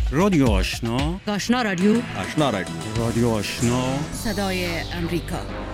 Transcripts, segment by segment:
رادیو آشنا، آشنا رادیو، آشنا رادیو، رادیو آشنا، صدای امریکا.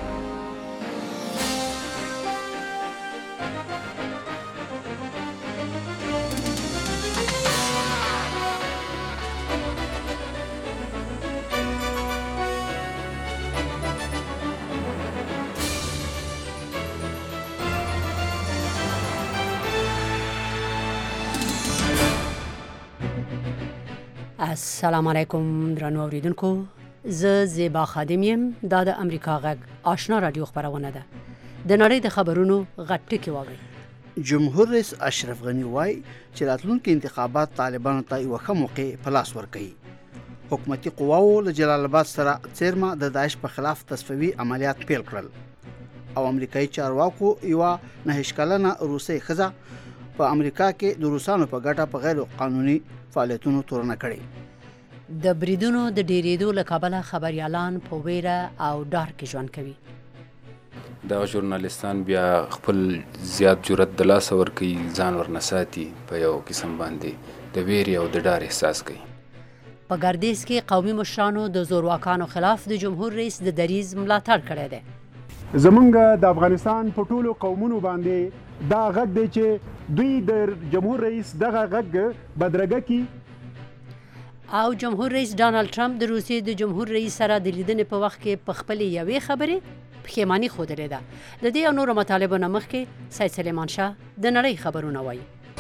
السلام علیکم درنو اوریدونکو، زه زیبا خادم یم. دا د امریکا غږ آشنا رادیو خبرونه ده. د نړۍ د خبرونو غټ ټکی واورئ. جمهور رئیس اشرف غنی وایي چې راتلونکي انتخابات طالبانو ته یو ښه موقع په لاس ورکوي. حکومتي قواوو له جلال آباد سره څیرمه د داعش په خلاف تصفیوي عملیات پیل کړل او امریکایي چارواکو یوه 9 کلنه روسۍ ښځه په امریکا کې د روسانو په ګټه په غیر قانوني فعالیتونو تورنه کړي. د بریدونو د ډیریدو له کبله خبريالان په ویره او ډار کې ژوند کوي. دا ژورنالیستان بیا خپل زیات جرأت د لاسه ورکوي، ځان ورنساتي، په یو قسم باندې د ویرې او د ډار احساس کوي. په ګردیز کې قومي مشرانو د زورواکانو خلاف د جمهور رئیس د دریځ ملاتړ کړی دی. زمونږ د افغانستان په ټولو قومونو باندې دا غږ دی چې دوی د جمهور رئیس دغه غږ بدرګه کی. او جمهور رئیس ډانلډ ټرمپ د روسیې د جمهور رئیس سره د لیدنې په وخت کې په خپل یوې خبرې پښیماني ښودلې ده. د دې او نورو مطالبو نه مخکې سید سلیمان شاه د نړۍ خبرونه وایي.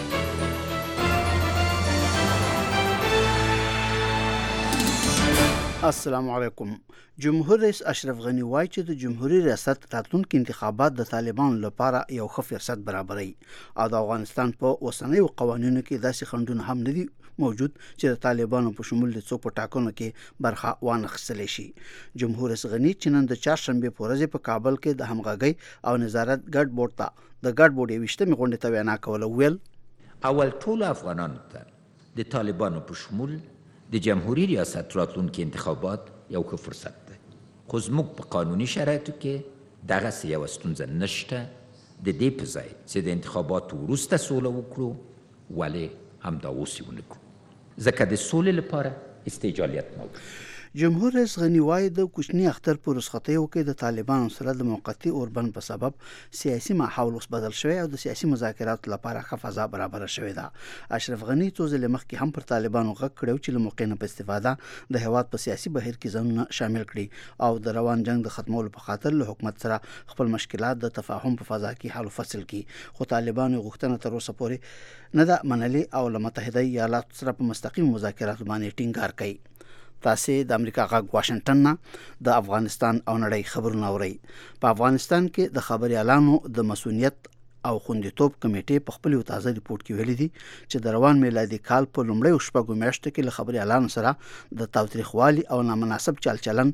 السلام علیکم. جمهور رئیس اشرف غنی وایي چې د جمهوریت ریاست راتلونکي انتخابات د طالبانو لپاره یو ښه فرصت برابروي او د افغانستان په اوسنیو قوانینو کې داسې خنډونه هم نه دي موجود چې د طالبانو په شمول د څو په ټاکنو کې برخه وانخیستلی شي. جمهور رئیس غنی چې نن د چهارشنبې په ورځ په کابل کې د همغږۍ او نظارت ګډ بورډ ته د ګډ بورډ 20مې غونډې ته وینا کوله، ویل اول ټول افغانانو ته د طالبانو په شمول د جمهوریت ریاست راتلونکي انتخابات یو ښه فرصت دی، خو زموږ په قانوني شرایطو کې دغسې یوه ستونزه نشته. د دې په ځای چې د انتخاباتو وروسته سوله وکړو، ولې همدا اوس یې ونه کړو، ځکه د سولې لپاره استعجالیت موجود. جمهور رئیس غنی وایي د کوچني اختر په رخصتیو کې د طالبانو سره د موقتي اوربند په سبب سیاسي ماحول اوس بدل شوی او د سیاسي مذاکراتو لپاره ښه فضا برابره شوې ده. اشرف غنی څو ځلې مخکې هم پر طالبانو غږ کړی چې له موقع نه په استفاده د هیواد په سیاسي بهیر کې ځانونه شامل کړي او د روان جنگ د ختمولو په خاطر له حکومت سره خپل مشکلات د تفاهم په فضا کې حل و فصل کړي. خو طالبانو غوښتنه تر اوسه پورې نه ده منلې او له متحده ایالاتو سره په مستقیم مذاکراتو باندې ټینګار کوي. تاسې د امریکا غږ واشنگټن نه د افغانستان او نړۍ خبرونه اورئ. په افغانستان کې د خبريالانو د مسؤلیت او خوندیتوب کمیټې په خپل تازه ریپورت کې ویلي دي چې د روان میلادي کال په لومړیو شپږو میاشتو کې له خبريالانو سره د تاوتریخوالي او نامناسب چلچلن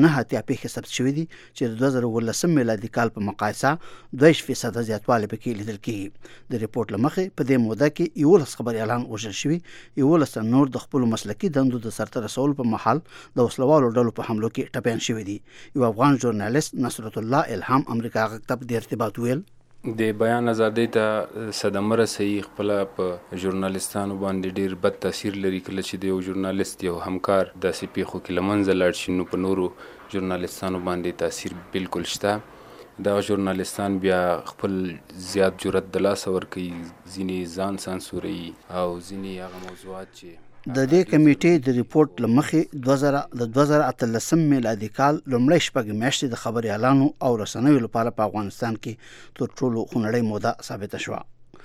9 پیښې ثبت شوې دي چې د 2019 میلادي کال په مقایسه 2% زیاتوالی پکې لیدل کېږي. د ریپورت له مخې په دې موده کې 11 خبريالان وژل شوي، 11 نور د خپل مسلکي دندو د سرته رسولو په محل د وسلوالو ډلو په حملو کې ټپیان شوي دي. یو افغان ژورنالیست نصرت الله الهام امریکا غږ ته د ارتباط ویل د بیان ازادۍ ته صدمه رسوي خپله په ژورنالیستانو باندې ډیر بد تاثیر لري. کله چې د یو ژورنالیست یو همکار داسې پیښو کې له منځه لاړ شي نو په نورو ژورنالیستانو باندې تاثیر بالکل شته. دغه ژورنالیستان بیا خپل زیات جرأت د لاسه ورکوي، ځینې ځان سانسوروي او ځینې هغه موضوعات چې د دې کمیټې د ریپورت له مخې د 2018 میلادي کال لومړی شپږ میاشتې د خبريالانو او رسنیو لپاره په افغانستان کې تر ټولو خونړۍ موده ثابته شوه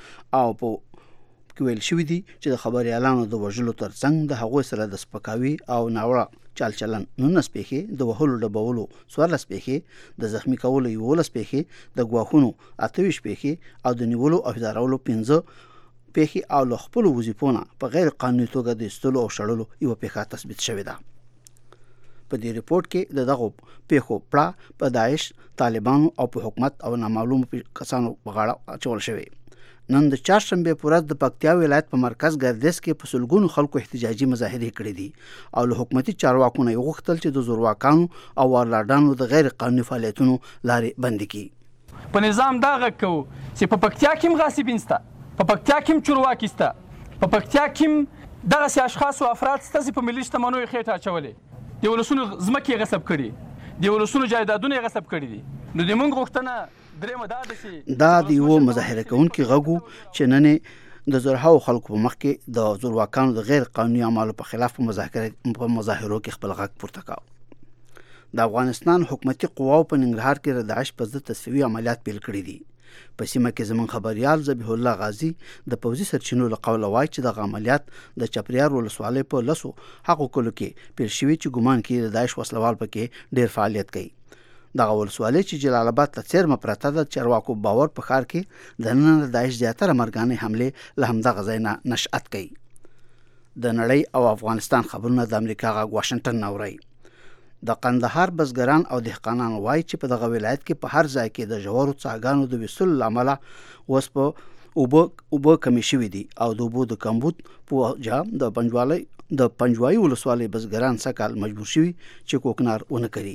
او په کې ویل شوي دي چې د خبريالانو د وژلو ترڅنګ د هغوی سره د سپکاوي او ناوړه چلچلن 19 پیښې، د وهلو ډبولو 14 پیښې، د زخمی کولو 11 پیښې، د ګواښونو 28 پیښې او د نیولو او هدارولو 15 پیښې او له خپلو وظیفو نه په غیر قانوني توګه د ایستلو او شړلو یوه پیښه تثبیت شوې ده. په دې ریپورت کې د دغو پیښو پړه په داعش، طالبانو او په حکومت او نامعلومو کسانو په غاړه اچول شوی. نن د چهارشنبې په ورځ د پکتیا ولایت په مرکز ګردیز کې په سلګونو خلکو احتجاجي مظاهرې کړې دي او له حکومتي چارواکو نه یې وغوښتل چې د زورواکانو او وارلاډانو د غیر قانوني فعالیتونو لارې بندې کړي. په نظام دا غږ کوو چې په پکتیا کې هم غاصبین شته، په پکتیا کې هم چورواکي شته، په پکتیا کې هم دغسې اشخاص او افراد ستاسې په ملي شتمنیو خېټه اچولې، د ولسونو ځمکې یې غصب کړي، د ولسونو جایدادونه یې غصب کړي دي. نو د موږ غوښتنه درېیمه دا ده چې دا د یوه مظاهره کوونکي غږ و چې نن د زرهاو خلکو په مخ کې د زورواکانو د غیر قانوني اعمالو په خلاف په مظاهرو کې خپل غږ پورته کاوه. د افغانستان حکومتي قواو په ننګرهار کې د داعش په ضد تصفیوي عملیات پیل کړي دي. په سیمه کې زموږ خبريال ذبیح الله غازی د پوځي سرچینو له قوله وایي چې دغه عملیات د چپریار ولسوالۍ په لسو هغو کلو کې پیل شوي چې ګمان کوي د داعش وسلوال پکې ډېر فعالیت کوي. دغه ولسوالۍ چې جلال آباد ته څیرمه پرته ده، چارواکو باور په ښار کې د نن د داعش زیاتره مرګانې حملې له همدغه ځای نه نشأت کوي. د نړۍ او افغانستان خبرونه د امریکا غږ واشنګټن نه اوري. د قندهار بزګران او دهقانان وایي چې په دغه ولایت کې په هر ځای کې د ژورو څاګانو د وصول له امله اوس په اوبه کمې شوي دي او د اوبو د کمبود په وجه د پنجوایي ولسوالۍ بزګران سږ کال مجبور شوي چې کوکنار ونه کري.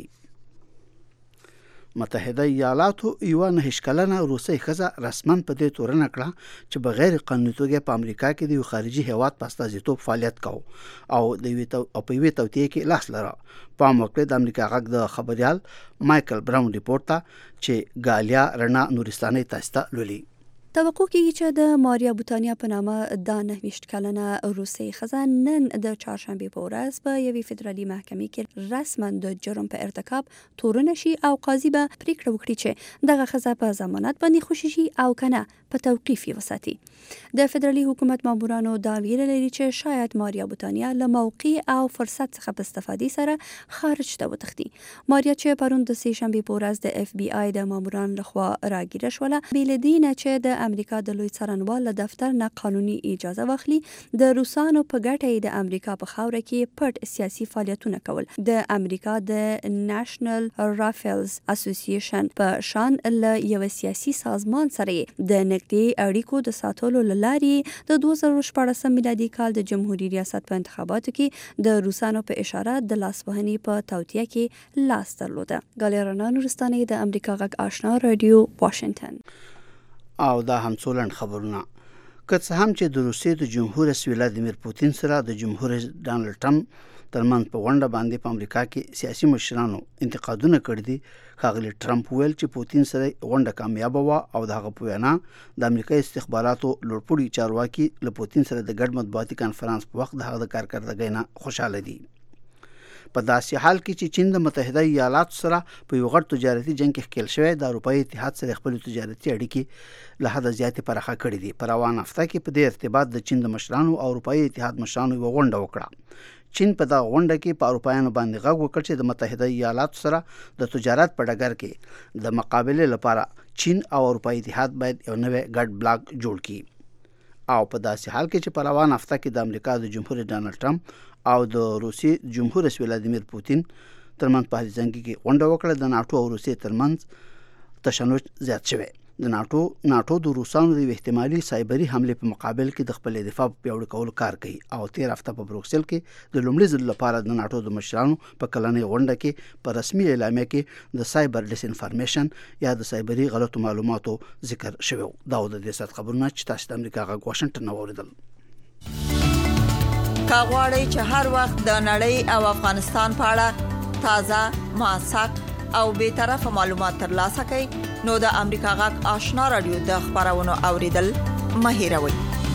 متحده ایالاتو یوه 9 کلنه روسۍ ښځه رسماً په دې تورنه کړه چې بغیر قانوني توګه په امریکا کې د یو خارجي هیواد په استازیتوب فعالیت کوي او په یوې توطیې کې لاس لره. پام وکړئ د امریکا غږ د خبريال مایکل براون ریپورت ته چې ګالیا رڼا نورستاني تاسو ته لولي. توقع کېږي چې د ماریا بوتانیا په نامه د 29 کلنه روسۍ ښځه نن د چهارشنبې په ورځ په یوې فدرالي محکمې کې رسما د جرم په ارتکاب تورنه شي او قاضي به پریکړه وکړي چې دغه ښځه په ضمانت باندې خوشي شي او کنه په توقیف یې وساتي. د فدرالي حکومت مامورانو دا ویره لري چې شاید ماریا بوتانیا له موقع او فرصت څخه په استفادې سره خارج ته وتښتي. ماریا چې پرون د سې شنبې په ورځ د اف بی آی د مامورانو لخوا راګیره شوله، بې له دې نه چې د امریکا د لوی څارنوال له دفتر نه قانوني اجازه واخلي، د روسانو په ګټه د امریکا په خاوره کې پټ سیاسي فعالیتونه کول. د امریکا د نېشنل رایفلز اسوسییشن په شان له یو سیاسي سازمان سره د نږدې اړیکو د ساتلو لارې د 2014 میلادي کال د جمهوریت ریاست په انتخاباتو کې د روسانو په اشاره د لاسوهنې په توطیه کې لاس درلوده. ګالیرانا نورستاني د امریکا غږ آشنا رادیو واشنگټن. او دا هم څولند خبرونه. که څه هم چې د روسیې د جمهور رئیس ولادیمیر پوتین سره د جمهور رئیس ډانلډ ټرمپ ترمنځ په غونډه باندې په امریکا کې سیاسي مشرانو انتقادونه کړي دي، ښاغلي ټرمپ ویل چې پوتین سره غونډه کامیابه وه او د هغه په وینا د امریکا استخباراتو لوړپوړي چارواکي له پوتین سره د ګډ مطبوعاتي کانفرنس په وخت د هغه د کارکردګۍ نه خوشحاله دي. په داسې حال کې چې چین د متحده ایالاتو سره په یو غټ تجارتي جنګ کې ښکېل شوی، د اروپایي اتحاد سره خپل تجارتي اړیکې له حده زیاتې پراخه کړي دي. په روانه هفته کې په دې ارتباط د چین د مشرانو او اروپایي اتحاد مشرانو یوه غونډه وکړه. چین په دغه غونډه کې په اروپایانو باندې غږ وکړ چې د متحده ایالاتو سره د تجارت په ډګر کې د مقابلې لپاره چین او اروپایي اتحاد باید یو نوی ګډ بلاک جوړ کړي. او په داسې حال کې چې په روانه هفته کې د امریکا د جمهور رئیس ډانلډ ټرمپ او د روسیې جمهور رئیس ولادیمیر پوتین ترمنځ په هلسنکي کې غونډه وکړه، د ناټو او روسیې ترمنځ تشنج زیات شوی. د ناټو د روسانو د احتمالي سایبري حملې په مقابل کې د خپل دفاع په پیاوړي کولو کار کوي او تیر هفته په بروکسل کې د لومړي ځل لپاره د ناټو د مشرانو په کلنۍ غونډه کې په رسمي اعلامیه کې د سایبر ډیس انفارمیشن یا د سایبري غلطو معلوماتو ذکر شوی. دا د دې سات خبرونه چې تاسو د امریکا غږ واشنګټن اوریدل. کا غواړئ چې هر وخت د نړۍ او افغانستان په اړه تازه موثق او به طرفه معلومات ترلاسه کړئ، نو د امریکا غږ آشنا رادیو د خبرونو اوریدل مه هیروئ.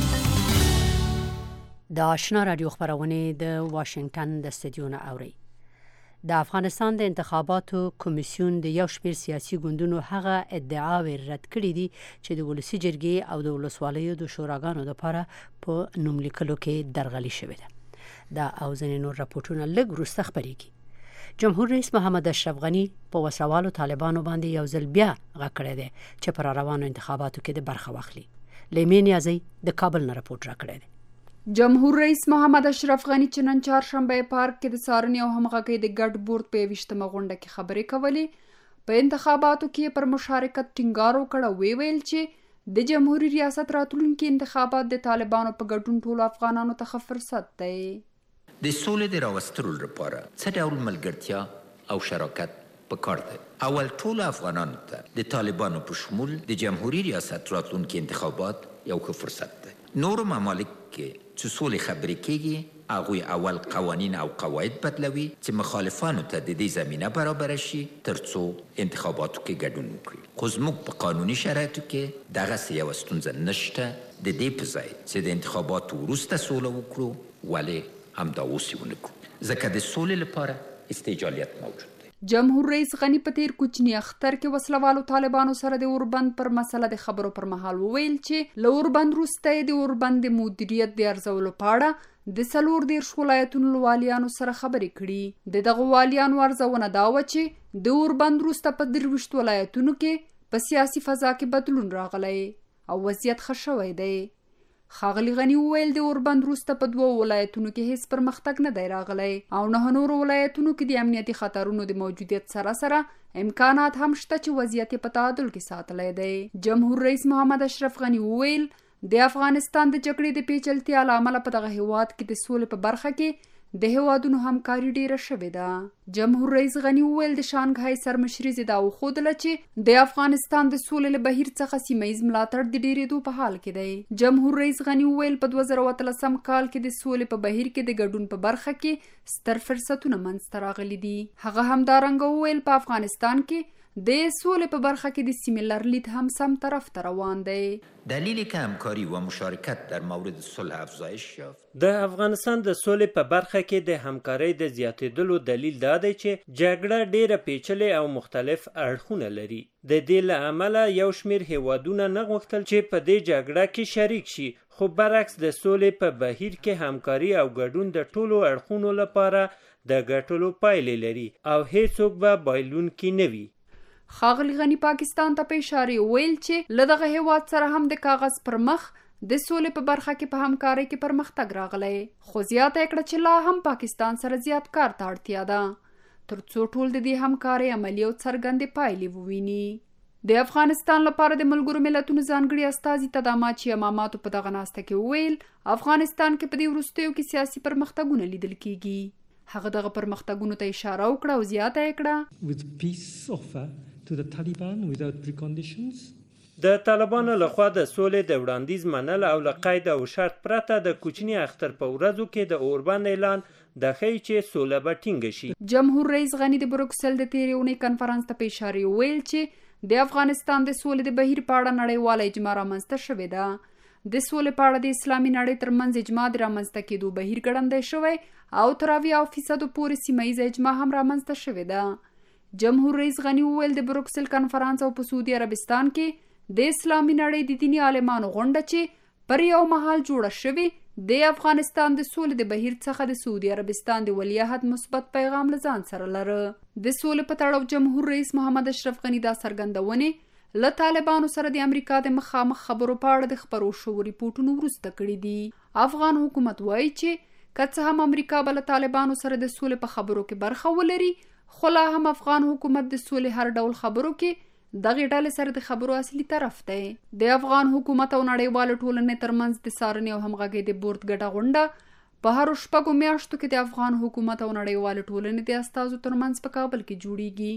د آشنا رادیو خبرونه د واشنگټن د استودیو نه اوري. د افغانستان د انتخاباتو کمیسیون د یو شمېر سیاسي ګوندونو هغه ادعاوې رد کړې دي چې د ولسي جرګې او د ولسوالیو د شوراګانو لپاره په نوملیکلو کې درغلي شوې ده. دا او ځینې نور راپورټونه لږ وروسته خپرېږي. جمهور رئیس محمد اشرف غنی په وسوالو طالبانو باندې یو ځل بیا غږ کړی دی چې پر روانو انتخاباتو کې د برخه واخلي. لیمین یازی د کابل نه راپورټ راکړی دی. جمهور رئیس محمد اشرف غنی چې نن چهارشنبه پارک کې د څارنې او همغږۍ د ګډ بورډ په 21مه غونډه کې خبرې کولې، په انتخاباتو کې پر مشارکت ټینګار وکړ او ویل چې د جمهوریت ریاست راتلونکي انتخابات د طالبانو په ګډون ټولو افغانانو ته فرصت دی. د سولې د راوستلو لپاره څه ډول ملګرتیا او شراکت پکار دی؟ اول ټولو افغانانو ته د طالبانو په شمول د جمهوریت ریاست راتلونکي انتخابات یو ښه فرصت دی. نورو ممالک کې چې سولې خبرې کېږي هغوی اول قوانین او قواعد بدلوي چې مخالفانو ته د دې زمینه برابره شي تر څو انتخاباتو کې ګډون وکړي. خو زموږ په قانوني شرایطو کې دغسې یوه ستونزه نشته. د دې په ځای چې د انتخاباتو وروسته سوله وکړو ولې همدا اوس یې ونه کړو، ځکه د سولې لپاره استعجالیت موجود. جمهور رئیس غنی په تیر کوچني اختر کې وسلوالو طالبانو سره د اوربند پر مسله د خبرو پر مهال وویل چې له اوربند وروسته د اوربند د مدیریت د ارزولو په اړه د 14 ولایتونو له والیانو سره خبرې کړي. د دغه والیانو ارزونه دا وه چې د اوربند وروسته په 23 ولایتونو کې په سیاسي فضا کې بدلون راغلی او وضعیت ښه شوی دی. ښاغلي غني وویل د اوربند وروسته په 2 ولایتونو کې هیڅ پرمختګ نه دی راغلی او 9 نورو ولایتونو کې د امنیتي خطرونو د موجودیت سره سره امکانات هم شته چې وضعیت په تعادل کې ساتلی دی. جمهور رئیس محمد اشرف غني وویل د افغانستان د جګړې د پیچلتیا له امله په دغه هیواد کې د سولې په برخه کې د هیوادونو همکاري ډیره شوې ده. جمهور رئیس غني وویل د شانګهای سرمشري دا وښودله چې د افغانستان د سولې له بهیر څخه سیمه ییز ملاتړ د ډیرېدو په حال کې دی. جمهور رئیس غني وویل په 2013 کال کې د سولې په بهیر کې د ګډون په برخه کې ستر فرصتونه منځته راغلي دي. هغه همدارنګه وویل په افغانستان کې د سولې په برخه کې د سیمې لرلید هم سم طرف ته روان دی. دلیلی که همکاری و مشارکت در مورد صلح افزایش یافت. د افغانستان د سولې په برخه کې د همکارۍ د زیاتېدلو دلیل دا دی چې جګړه ډیره پیچلې او مختلف اړخونه لري. د دې له امله یو شمېر هیوادونه نه غوښتل چې په دې جګړه کې شریک شي، خو برعکس د سولې په بهیر کې همکاري او ګډون د ټولو اړخونو لپاره د ګټلو پایلې لري او هیڅوک به بایلونکي نه وي. ښاغلي غني پاکستان ته په اشاره ویل چې له دغه هیواد سره هم د کاغذ پر مخ د سولې په برخه کې په همکارۍ کې پرمختګ راغلی، خو زیاته کړه چې لا هم پاکستان سره زیات کار ته اړتیا ده تر څو ټول د دې همکارۍ عملي او څرګندې پایلې وویني. د افغانستان لپاره د ملګرو ملتونو ځانګړي استازي تداماچي اماماتو په دغه ناسته کې وویل افغانستان کې په دې وروستیو کې سیاسي پرمختګونه لیدل کیږي. هغه دغه پرمختګونو ته اشاره وکړه او زیاته کړه د طالبانو لخوا د سولې د وړاندیز منل او له قید او شرط پرته د کوچني اختر په ورځو کې د اوربند اعلان د ښیي چې سوله به ټینګه شي. جمهور رئیس غني د بروکسل د تېرې اونۍ کنفرانس ته په اشاره ویل چې د افغانستان د سولې د بهیر په اړه نړیواله اجماع رامنځته شوې ده. د سولې په اړه د اسلامي نړۍ ترمنځ اجماع د رامنځته کېدو بهیر ګړندی شوی او تر 80% پورې سیمه ییزه اجماع هم رامنځته شوې ده. جمهور رئیس غني وویل د بروکسل کنفرانس او په سعودي عربستان کې د اسلامي نړۍ د دیني عالمانو غونډه چې پر یو مهال جوړه شوې د افغانستان د سولې د بهیر څخه د سعودي عربستان د ولیعهد مثبت پیغام له ځان سره لره. د سولې په تړاو جمهور رئیس محمد اشرف غني دا څرګندونې له طالبانو سره د امریکا د مخامخ خبرو په اړه د خپرو شوو ریپورټونو وروسته کړي دي. افغان حکومت وایي چې که څه هم امریکا به له طالبانو سره د سولې په خبرو کې برخه ولري، خو لا هم افغان حکومت د سولې هر ډول خبرو کې دغه ډلې سره د خبرو اصلي طرف دی. د افغان حکومت او نړیوال ټولنې ترمنځ د څارنې او همغږۍ د بورډ ګډه غونډه په هر 6 میاشتو کې د افغان حکومت او نړیوال ټولنې د استازو ترمنځ په کابل کې جوړیږي.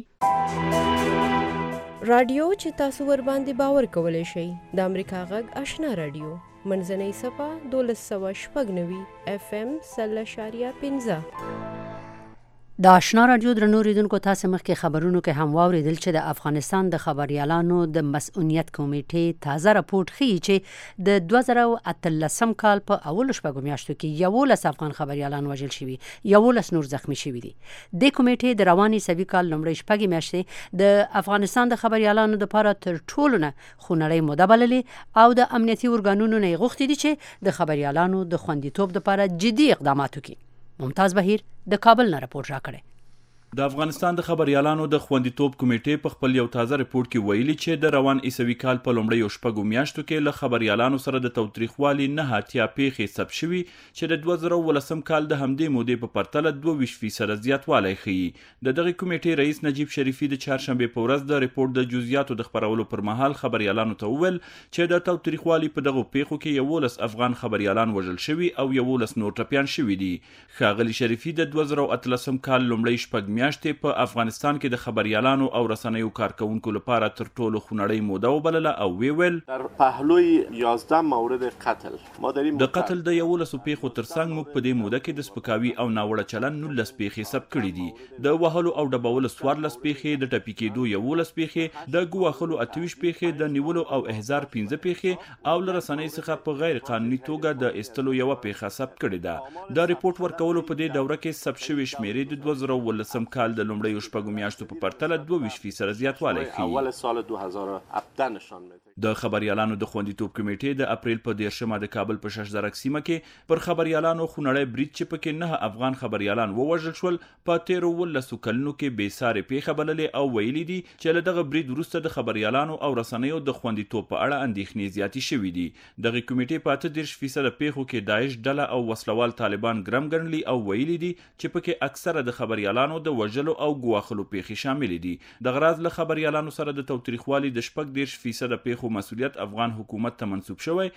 رادیو چې تاسو ور باندې باور کولای شئ د امریکا غږ آشنا رادیو منځنۍ صفه 1290 FM 0.15 د آشنا رادیو درنو ریدونکو تاسو مخکې خبرونو کې هم واوریدل چې د افغانستان د خبريالانو د مسؤلیت کمیټې تازه راپورټ ښیي چې د 2013 کال په اولو شپږو میاشتو کې 11 افغان خبريالان وژل شوي، 11 نور زخمی شوي دي. د کمیټې د رواني سوي کال لومړۍ شپږې میاشتې د افغانستان د خبريالانو لپاره تر ټولو نه خونړۍ موده بللې او د امنیتي ارګانونو نه غوښتي دي چې د خبريالانو د خوندیتوب لپاره جدي اقدامات وکړي. ممتاز بهیر د کابل نه راپور راکړی. د افغانستان د خبريالانو د خوندیتوب کمیټې په خپل یو تازه ریپورت کې ویلي چې د روان عیسوي کال په لومړیو شپږو میاشتو کې له خبريالانو سره د تاوتریخوالي نه اتیا پیښې ثبت شوي چې د 2013 کال د همدې مودې په پرتله 22% زیاتوالی ښیي. د دغې کمیټې رئیس نجیب شریفي د چهارشنبې په ورځ د ریپورت د جزئیاتو د خپرولو پر مهال خبريالانو ته وویل چې د تاوتریخوالي په دغو پیښو کې 11 افغان خبريالان وژل شوي او 11 نور ټپیان شوي دي. ښاغلي شریفي د 2013 کال لومړی شپږ میاشتې په افغانستان کې د خبريالانو او رسنیو کارکونکو لپاره تر ټولو خونړۍ موده وبلله او ویل در پهلوی 11 مورد قتل ما داریم د قتل د 11 پیښو ترڅنګ موږ په دې موده کې د سپکاوي او ناوړه چلن 19 پیښې ثبت کړي دي د وهلو او ډبولو 14 پیښې د ټپي کېدو 11 پیښې د ګواښلو 28 پیښې د نیولو او احضار 15 پیښې او له رسنۍ څخه په غیر قانوني توګه د استلو یو پیښه ثبت کړې ده د ریپورت ورکولو په دې دوره کې ثبت شوی شمیرې د 2019 کال د لومړیو شپږو میاشتو په پرتله 22% زیاتوالی ښیي. اول سال 2017 نشان میده. د خبريالانو د خوندیتوب کمیټې د اپریل په 10مه د کابل په ششدرک سیمه کې پر خبريالانو خونړی برید چې پکې 9 افغان خبريالان ووژل شول په 13 کلونو کې بې ساري پیښه بللې او ویلي دي چې له دغه برید وروسته د خبريالانو او رسنیو د خوندیتوب په اړه اندېښنې زیاتې شوې دي. دغه کمیټې په 38% پیښو کې داعش ډله او وسلوال طالبان ګرم ګڼلي او ویلي دي چې پکې اکثره د خبريالانو د وژلو او ګواښلو پیښې شامل دي. د غراض له خبريالانو سره د توتریخوالي د 14% پیښو مسؤلیت افغان حکومت ته منسوب شوی،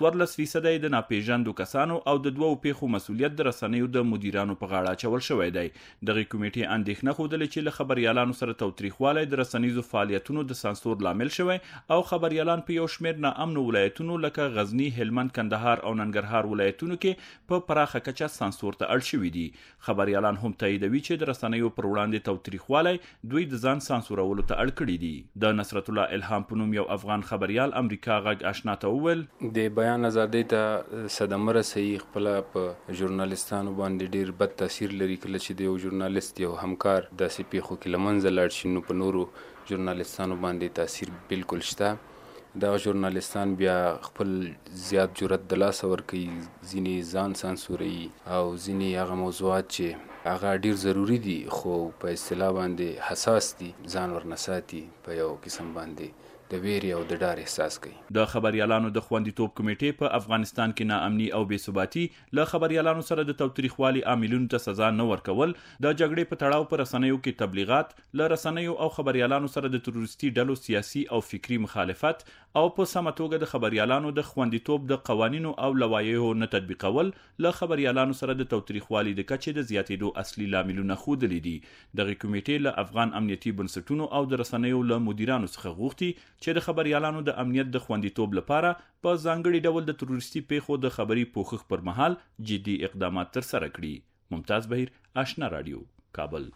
14% د ناپېژاندو کسانو او د 2 پیښو مسؤلیت د رسنیو د مدیرانو په غاړه اچول شوی دی. دغه کمیټې اندېښنه ښودلې چې له خبريالانو سره توتریخوالی د رسنیزو فعالیتونو د سانسور لامل شوی او خبريالان په یو شمېر ناامنو ولایتونو لکه غزنی، هلمند، کندهار او ننګرهار ولایتونو کې په پراخه کچه سانسور ته اړ شوي دي. خبريالان هم تاییدوي چې د رسنیو پر وړاندې توتریخوالی دوی د ځان سانسورولو ته اړ کړي دي. د نصرت الله الهام په نوم یو افغان خبريال امریکا غږ آشنا ته وویل د بیان ازادۍ ته صدمه رسوي، خپله په ژورنالستانو باندې ډیر بد تاثیر لري. کله چې د یو ژورنالست یو همکار داسې پیښو کې له منځه لاړ شي نو په نورو ژورنالستانو باندې تاثیر بالکل شته. دغه ژورنالستان بیا خپل زیات جرأت د لاسه ورکوي، ځینې ځان سانسوروي او ځینې هغه موضوعات چې هغه ډیر ضروری دي خو په اصطلاح باندې حساس دي ځان ورنساتي په یو قسم باندې د ویرې او د ډار احساس کوي. د خبريالانو د خوندیتوب کمیټې په افغانستان کې ناامني او بې ثباتي له خبريالانو سره د توتریخوالي عاملونو ته سزا نه ورکول، د جګړې په تړاو په رسنیو کې تبلیغات، له رسنیو او خبريالانو سره د تروریستي ډلو سیاسي او فکری مخالفت او په سمه توګه د خبريالانو د خوندیتوب د قوانینو او لوایحو نه تطبیقول له خبريالانو سره د توتریخوالي د کچې د زیاتېدو اصلي لاملونه ښودلي دي. دغه کمیټې له افغان امنیتي بنسټونو او د رسنیو له مدیرانو څخه غوښتي چې د خبريالانو د امنیت د خوندیتوب لپاره په ځانګړي ډول د تروریستي پیښو د خبري پوښښ پر مهال جدي اقدامات ترسره کړي. ممتاز بهیر، آشنا رادیو، کابل.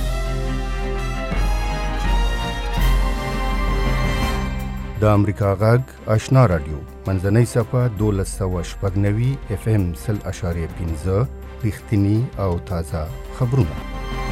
د امریکا غږ آشنا رادیو منځنۍ صفحه 1290 FM 0.5 رښتینی او تازه خبرونه.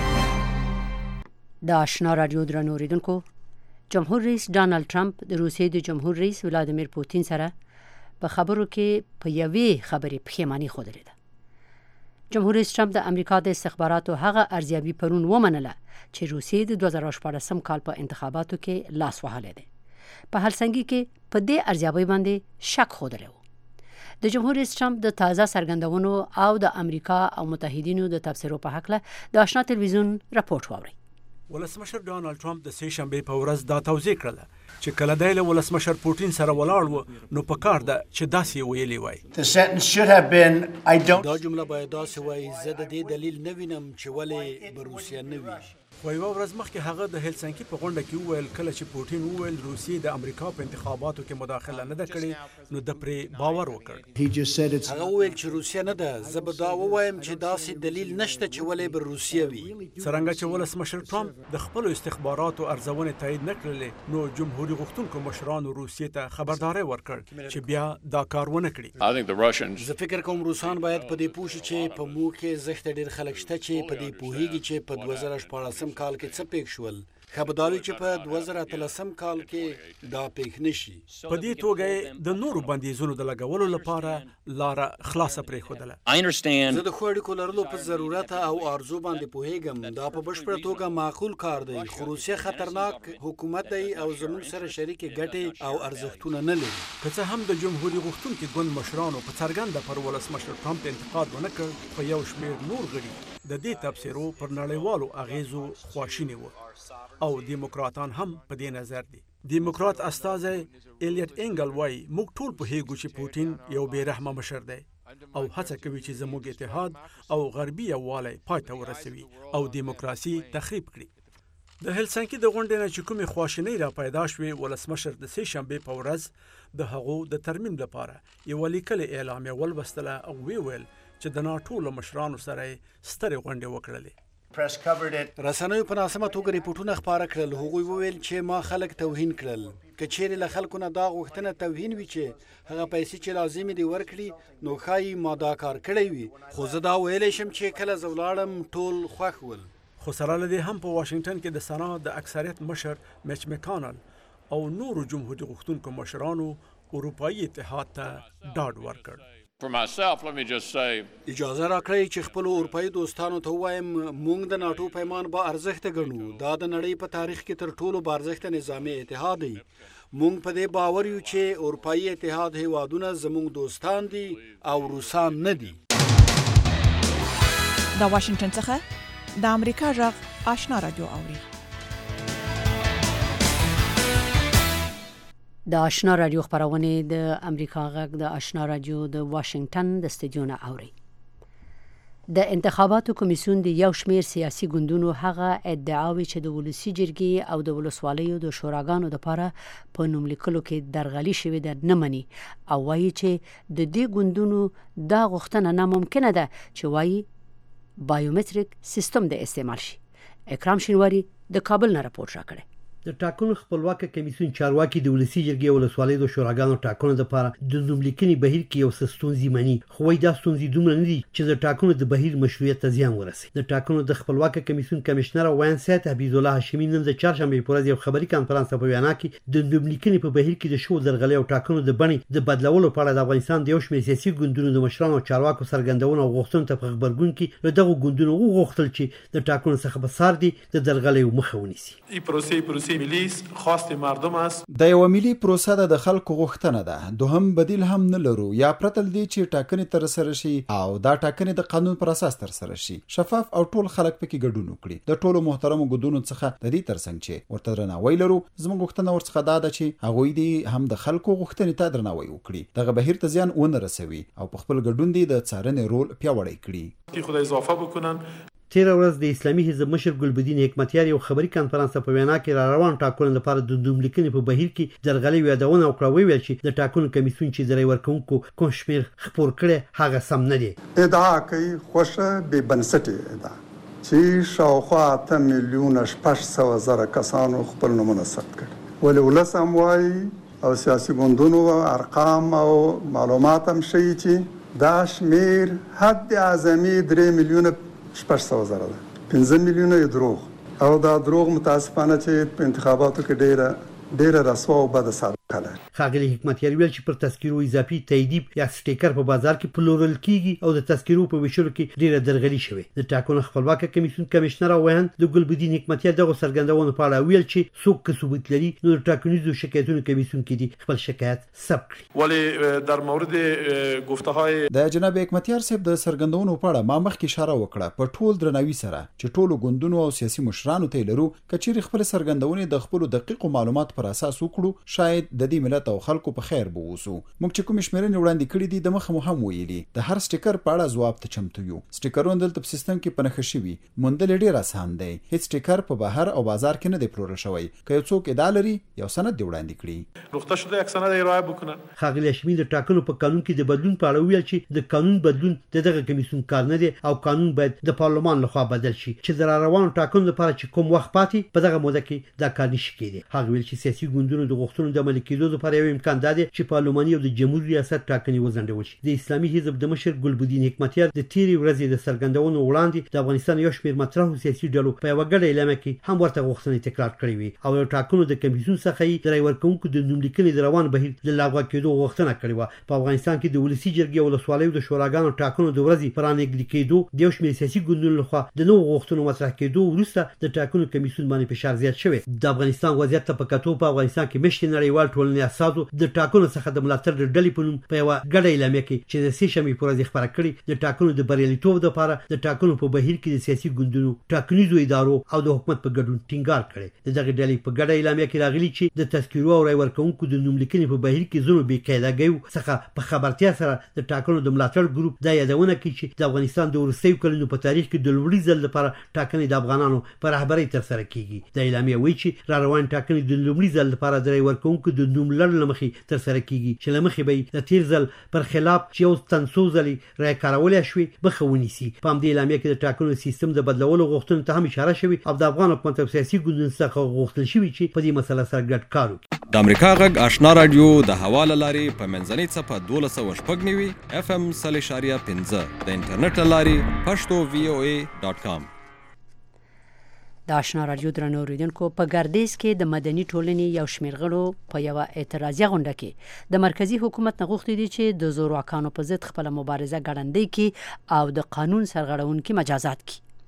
د آشنا رادیو درنو اوریدونکو، جمهور رئیس ډانلډ ټرمپ د روسیې د جمهور رئیس ولادیمیر پوتین سره په خبرو کې په یوې خبرې پښیماني ښودلې ده. جمهور رئیس ټرمپ د امریکا د استخباراتو هغه ارزیابي پرون ومنله چې روسیې د 2014 کال په انتخاباتو کې لاس وهلی دی. په هلسنګي کې په دې ارزیابي باندې شک ښودلی و. د جمهور رئیس ټرمپ د تازه څرګندونو او د امریکا او متحدینو د تبصرو په هکله د آشنا تلویزیون راپورټ واورئ. ولسمشر ډانلډ ټرمپ د سې شنبې په ورځ دا توضیح کړله چې کله دی له ولسمشر پوتین سره ولاړ و نو په کار ده چې داسې ویلي وای. دا جمله باید داسې وای، زه د دې دلیل نه وینم چې ولې به روسیه نه وي. خو یوه ورځ مخکې هغه د هلسنکي په غونډه کې وویل کله چې پوتین وویل روسیې د امریکا په انتخاباتو کې مداخله نه ده کړې نو د پرې باور وکړ. هغه وویل چې روسیه نه ده، زه به دا ووایم چې داسې دلیل نشته چې ولې به روسیه وي. څرنګه چې ولسمشر ټرمپ د خپلو استخباراتو ارزونې تایید نه کړلې نو جمهوري غوښتونکو مشرانو روسیې ته خبرداری ورکړ چې بیا دا کار ونه کړي. زه فکر کوم روسان باید په دې پوه شي چې په موږ کې زښته ډېر خلک شته چې په دې پوهېږي چې په 2014 کال کې څه پېښ شول. ښه به دا وي چې په 2013 کال کې دا پېښ نه شي. په دې توګه د نورو بندیزونو د لګولو لپاره لاره خلاصه پرېښودله. زه د ښو اړیکو لرلو په ضرورت او آرزو باندې پوهېږم. دا په بشپړه توګه معقول کار دی، خو روسیه خطرناک حکومت دی او زموږ سره شریکې ګټې او ارزښتونه نه لري. که څه هم د جمهوري غوښتونکي ګوند مشرانو په څرګنده پر ولسمشر ټرمپ انتقاد ونه کړ، خو یو شمېر نور غړي د دې تبصرو پر نړیوالو اغیزو خواشیني وو او دیموکراتان هم په دې نظر دي. دیموکرات استازی الیټ انګل وایي موږ ټول پوهیږو چې پوتین یو بې رحمه مشر دی او هڅه کوي چې زموږ اتحاد او غربي یووالی پای ته ورسوي او دیموکراسي تخریب کړي. د هلسنکي د غونډې نه چې کومې خواشینۍ را پیدا شوې، ولسمشر د سې شنبې په ورځ د هغو د ترمیم لپاره یوه لیکلې اعلامیه ولوستله او ویل چې د ناټو له مشرانو سره یې سترې غونډې وکړلې. رسنیو په ناسمه توګه ریپورټونه خپاره کړل. هغوی وویل چې ما خلک توهین کړل. که چیرې له خلکو نه دا غوښتنه توهین وي چې هغه پیسې چې لازمې دي ورکړي، نو ښایي ما دا کار کړی وي. خو زه دا ویلی شم چې کله زه ولاړم ټول خوښ ول. خو سره له دې هم په واشنګټن کې د سنا د اکثریت مشر میچ مکانل او نورو جمهوري غوښتونکو مشرانو اروپایي اتحاد ته ډاډ ورکړ. اجازه راکړئ چې خپل اروپایي دوستانو ته ووایم، موږ د ناټو پیمان با ارزښته ګڼو. دا د نړۍ په تاریخ کې تر ټولو با ارزښته نظامي اتحاد دی. موږ په دې باور یو چې اروپایي اتحاد هیوادونه زموږ دوستان دي او روسان نه دي. د واشنګټن څخه د امریکا غږ آشنا رادیو اوري. د آشنا رادیو خبرونه د امریکا غږ د آشنا رادیو د واشنگټن د استودیو نه اوري. د انتخاباتو کمیسیون د یو شمېر سیاسي ګوندونو هغه ادعاوي چې د ولسی جرګې او د ولسوالیو د شوراګانو لپاره په نوم لیکلو کې درغلي شوې ده نه مني او وایي چې د دې ګوندونو دا غوښتنه ناممکنه ده چې وایي بایومتریک سیستم د استعمال شي. اکرام شینواری د کابل نه راپور راکړي. د ټاکنو خپلواک کمیسیون چارواکي د ولسی جرګې او ولسوالیو د شوراګانو ټاکنو لپاره د نوملیکنې بهیر کې یو څه ستونزې مني، خو وايي دا ستونزې دومره نه دي چې د ټاکنو د بهیر مشروعیت ته زیان ورسي. د ټاکنو د خپلواک کمیسیون کمشنر وین سید حبیب الله هاشمي نن د چهارشنبې په ورځ یو خبري کانفرنس په وینا کې د نوملیکنې په بهیر کې د شو درغلي او ټاکنو د بڼې د بدلولو په اړه د افغانستان د یو شمېر سیاسي ګوندونو د مشرانو او چارواکو څرګندونه او غوښتنو ته په خبرګون کې له دغو ګوندونو وغوښتل چې د ټاکنو څخه به سار دي د درغلیو مخه ونیسي. مردم است. د یو ملي پروسه د خلکو غوښتنه ده. دوهم بدیل هم نه لرو یا پرتل دي چې ټاکنې تر سره شي او دا ټاکنې د قانون پر اساس تر سره شي، شفاف او ټول خلک پکې ګډون وکړي. د ټولو محترمو ګوندونو څخه د دې ترڅنګ چې ورته درناوی لرو، زموږ غوښتنه ورڅخه دا ده چې هغوی دي هم د خلکو غوښتنې ته درناوی وکړي، دغه بهیر ته زیان ونه رسوي او په خپل ګډون دي د څارنې رول پیاوړی کړي. خدای اضافه بکنن. تیر ورځ د اسلامي حزب مشر ګلبدین حکمتیار یو خبري کانفرنس په وینا کې را روان ټاکنو لپاره د نوملیکنې په بهیر کې درغلي یادونه وکړه. ویل چې د ټاکنو کمیسیون چې د رای ورکونکو کوم شمېر خپور کړي هغه سم نه دي. ادعا کوي خوشه به بنسټه ادعا چې شاوخوا 8 میلیونه 600,000 کسانو خپل نومونه ثبت کړي. ولې ولسم وایي او سیاسي ګوندونو ارقام او معلومات هم شي چې دا شمېر حد اعظمي 3 میلیونه 600,000 ده. 15 میلیونه یې دروغ او دا دروغ متاسفانه چې په انتخاباتو کې ډېره رسوا او بده ثابته ده. ښاغلي حکمتیار ویل چې پر تذکیرو اضافي تاییدي یا سټیکر په بازار کې پلورل کیږي او د تذکیرو په ویشلو کې ډېره درغلي شوې. د ټاکنو خپلواک کمیسیون کمشنر وین د ګلبدین حکمتیار دغه څرګندونو په اړه ویل چې څوک که ثبوت لري نو د ټاکنیزو شکایتونو کمیسیون کې دي خپل شکایت ثبت کړي. ولی در مورد گفته های د جناب حکمتیار صاحب د څرګندونو په اړه ما مخکې اشاره وکړه په ټول درناوي سره چې ټولو ګوندونو او سیاسي مشرانو ته لرو کچېرې خپل څرګندونې د خپل دقیقو معلومات پر اساس وکړو، شاید د دې ملت او خلکو په خیر به ووسو. موږ چې کوم شمیرنې وړاندې کړې دي د مخه مو هم ویلي د هر سټیکر په اړه ځواب ته چمتو یو. سټیکرونه دلته په سیستم کې په نښه شوي، موندل ډېر اسان دی. هیڅ سټیکر په بهر او بازار کې نه دی پلورل شوی. که یو څوک ادعا لري یو سند دی وړاندې کړي. نقطه شده یک سند ارائه بکنن. ښاغلي هاشمي د ټاکنو په قانون کې د بدلون په اړه ویل چې د قانون بدلون دغه کمیسیون کار نه دی او قانون باید د پارلمان لخوا بدل شي چې د روانو ټاکنو لپاره چې کوم وخت پاتې په دغه موده کې دا کار نشي کېدی. هغه ویل چې سیاسي ګوندونو د غوښتنو د عملي کېدو لپاره یو امکان دی چې پارلماني او د جمهوریت ریاست ټاکنې وځنډول شي. د اسلامي حزب د مشر ګلبدین حکمتیار د تیرې ورځې د څرګندونو وړاندې د افغانستان یو شمېر مطرحو سیاسي ډلو په یوه ګډه اعلامیه کې هم ورته غوښتنې تکرار کړې وې او د ټاکنو د کمیسیون څخه یې د رای ورکوونکو د نوملیکنې د روان بهیر د لغوه کېدو غوښتنه کړې وه. په افغانستان کې د ولسي جرګې او ولسوالیو د شوراګانو ټاکنو د ورځې په رانږدې کېدو د یو شمېر سیاسي ګوندونو لخوا د نوو غوښتنو مطرح کېدو وروسته د ټاکنو کمیسیون باندې فشار زیات شوی. د افغانستان وضعیت ته په کتو په افغانستان کې مشتې نړیوال ټولنې اساسو د ټاکنو څخه د ملاتړ ډلې په نوم په یو ګډه اعلامیه کې چې د 3 شنبې پر ورځ خبره کړې د ټاکنو د بریالیتوب لپاره د ټاکنو په بهیر کې د سیاسي ګوندونو ټاکنیزو ادارو او د حکومت په ګډون ټینګار کړي دغه ډلې په ګډه اعلامیه کې راغلي چې د تذکرو او رای ورکونکو د نوم لیکنې په بهیر کې زونو بې قاعدګۍ څخه په خبرتیا سره د ټاکنو د ملاتړ ګروپ دا یادونه کوي چې د افغانستان د وروستیو کلونو په تاریخ کې د لومړي ځل لپاره ټاکنې د افغانانو په رهبرۍ ترسره کیږي د اعلامیه وایي چې را روان ټاکنې د لومړي ځل لپاره د رای ورکونکو د نوم لړ مخې ترسره کیږي چې لمخې به د تیر ځل پر خلاف چې یو تنسو ځلې رای کارولې شوې مخه ونیسي په همدې اعلامیه کې د ټاکنو سیستم د بدلولو غوښتنو ته هم اشاره شوې او د افغان حکومت او سیاسي ګوندونو څخه غوښتل شوې چې په دې مسله سره ګډ کار وکړي د امریکا غږ آشنا رادیو د حواله لاري په منځنۍ صفه 12.9 FM 3.15 د انټرنیټ لاري pashto.voa.com د آشنا رادیو درنو اوریدونکو په ګردیز کې د مدني ټولنې یو شمېر غړو په یوه اعتراضیه غونډه کې د مرکزی حکومت نه غوښتي دي چې د زورواکانو په ضد خپله مبارزه ګړندۍ کړي او د قانون سرغړونکي مجازات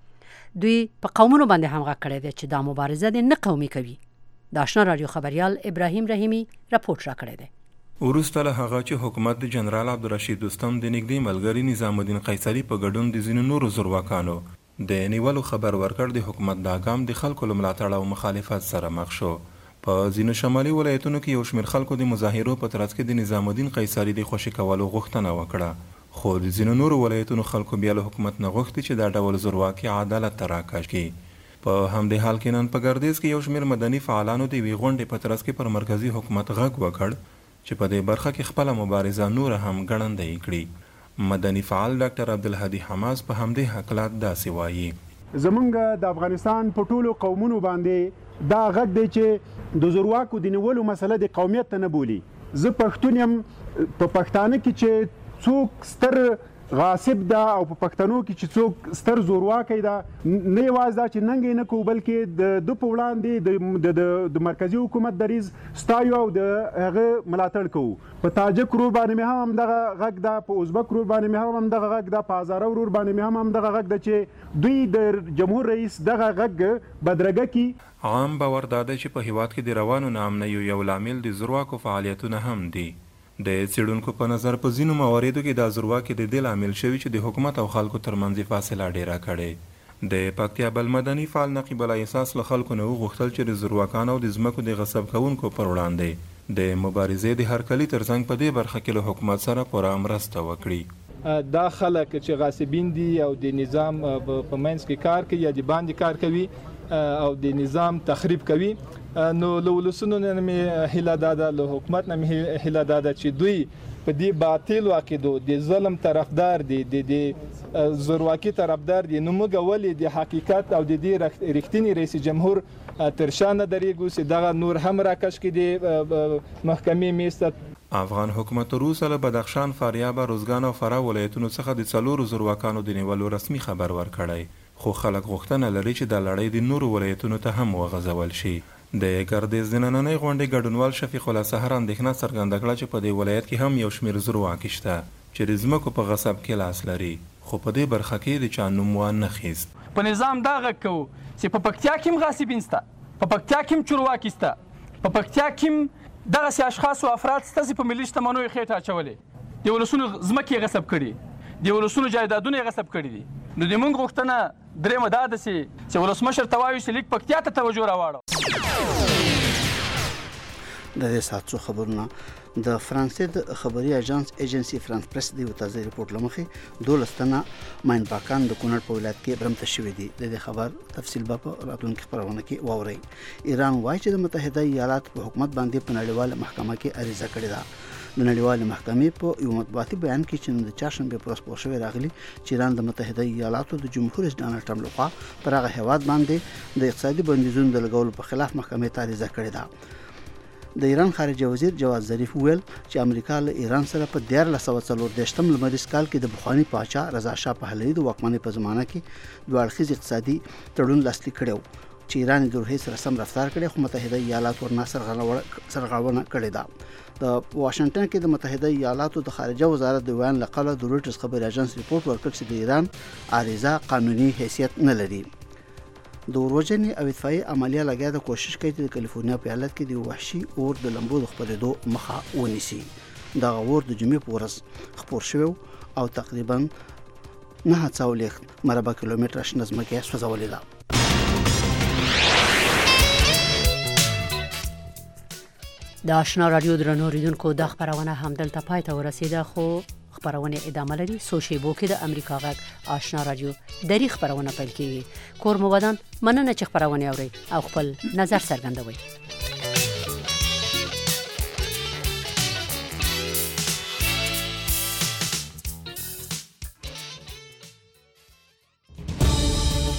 کړي دوی په قومونو باندې هم غږ کړی دی چې دا مبارزه دې نه قومي کوي د آشنا رادیو خبریال ابراهیم رحیمی راپورټ راکړی دی وروسته له هغه چې حکومت د جنرال عبدالرشید دوستم د نږدې ملګري نظام الدین قیصري په ګډون د ځینو نورو زورواکانو د نیولو خبر ورکړ د حکومت دا ګام د خلکو له ملاتړ او مخالفت سره مخ شو په ځینو شمالي ولایتونو کې یو شمېر خلکو د مظاهرو په ترڅ کې د نظام الدین قیصري د خوشي کولو غوښتنه وکړه خو د ځینو نورو ولایتونو خلکو بیا له حکومت نه غوښتي چې دا ډول زورواکي عدالت ته راکاږ کړي په همدې حال کې نن په ګردیز کې یو شمېر مدني فعالانو د یوې غونډې په ترڅ کې پر مرکزي حکومت غږ وکړ چې په دې برخه کې خپله مبارزه نور هم ګړندۍ کړي مدني فعال ډاکټر عبدالهادي حماس په همدې حقلات داسې وایي زمونږ د افغانستان په ټولو قومونو باندې دا غږ دی چې د زورواکو د نیولو مسله د قومیت ته نه بولي زه پښتون یم په پښتانه کې چې څوک ستر غاصب ده او په پښتنو کې چې څوک ستر زورواکی ده نه یوازې دا چې ننګ یې نه کوو بلکې د په وړاندې د مرکزي حکومت دریځ ستایو او د هغه ملاتړ کوو په تاجک ورور باندې مې هم همدغه غږ ده په ازبک ورور باندې مې هم همدغه غږ ده په هزاره ورور باندې مې هم همدغه غږ ده چې دوی د جمهور رئیس دغه غږ بدرګه کړي عام باور دا دی چې په هیواد کې د روانو ناامنیو یو لامل د زورواکو فعالیتونه هم دي د څېړونکو په نظر په ځینو مواردو کې دا زورواکي د دې لامل شوي چې د حکومت او خلکو ترمنځ فاصله ډیره کړې د پکتیا بل مدني فعال نقیب الله احساس له خلکو نه وغوښتل چې د زورواکانو او د ځمکو د غصب کوونکو پر وړاندې د مبارزې د هرکلي ترڅنګ په دې برخه کې له حکومت سره پوره مرسته وکړي دا خلک چې غاصبین دي او د نظام په منځ کې کار کوي یا د باندې کار کوي او د نظام تخریب کوي نو له ولسونو نه مې هیله دا ده له حکومت نه مې هیله دا ده چې دوی په دې باطل عقیدو د ظلم طرفدار دي د زورواکي طرفدار دي نو موږ ولې د حقیقت او د دې رښتینی رئیس جمهور تر شا نه درېږو چې دغه نور هم راکش کړي د محکمې میسته افغان حکومت روسه له بدخشان فاریاب روزګان او فراه ولایتونو څخه د څلورو زورواکانو د نیولو رسمي خبر ورکړی خو خلک غوښتنه لري چې د لړۍ د نورو ولایتونو ته هم وغځول شي د ګردیز د نننۍ غونډې ګډونوال شفیق الله سحر اندېښنه څرګنده کړه چې په دې ولایت کې هم یو شمېر زورواکي شته چې د ځمکو په غصب کې لاس لري خو په دې برخه کې د چا نوم وانه خیست په نظام دا غږ کوو چې په پکتیا کې هم غاصبین شته په پکتیا کې هم چورواکي شته په پکتیا کې هم دغسې اشخاص او افراد شته چې په ملي شتمنیو یې خېټه اچولې د ولسونو ځمکې یې غصب کړي د ولسونو جایدادونه یې غصب کړي دي نو د موږ غوښتنه درېیمه دا ده چې ولسمشر ته وایو چې لیک پکتیا ته توجه راواړو د دې ساعت څو خبرونه د فرانسې د خبري ایجنسی فرانس پریس دی تازه ریپورت لمخې 12 تنه ماینباکان د کونړ په ولایت کې برمته شوې دي د دې خبر تفصیل په راتلونکي خبرونه کې واوري ایران وایي چې د متحده ایالاتو په حکومت باندې په نړیواله محکمه کې عریضه کړې ده د نړیوالې محکمې په یو مطبوعاتي بیان کې چې د چهارشنبه پر ورځ پوه شوی راغلی چې ایران د متحده ایالاتو د جمهور رئیس ډانلډ ټرمپ لخوا پر هغه هیواد باندې د اقتصادي بندیزونو د لګولو په خلاف محکمې ته عریضه کړې ده د ایران خارجه وزیر جواد ظریف ویل چې امریکا له ایران سره په 1440 لمریز کال کې د بخوانی پاچا رضا شاه پهلوي د واکمنۍ په زمانه کې دوه اړخیز اقتصادي تړون لاسلیک کړو چې ایران د روحي سره سم رفتار کړي خو متحده ایالات ورنه سرغړونه کړې ده د واشنگټن کې د متحده ایالاتو د خارجه وزارت د ویان لقاله د رويټرز خبري اژانس ریپورت ورکړ چې د ایران عریضه قانوني حیثیت نه لري د وروجنې او اطفائي عملیه لګیا د کوشش کوي چې د کالیفورنیا په ایالت کې د وحشي اور د لمبو د خپرېدو مخه ونیسي. دغه اور د جمعې په ورځ خپور شوی او تقریبا 940 مربع کیلومتره شنه ځمکه سوځولې ده. د آشنا رادیو درنو اوریدونکو د خبرونه همدلته پای ته ورسیده، خو خبرونه ادامه لري. څو شیبو کې د امریکا غږ آشنا رادیو دری خبرونه پیل کیږي. کور مو ودان مننه چې خبرونه اوري او خپل نظر څرګندوي.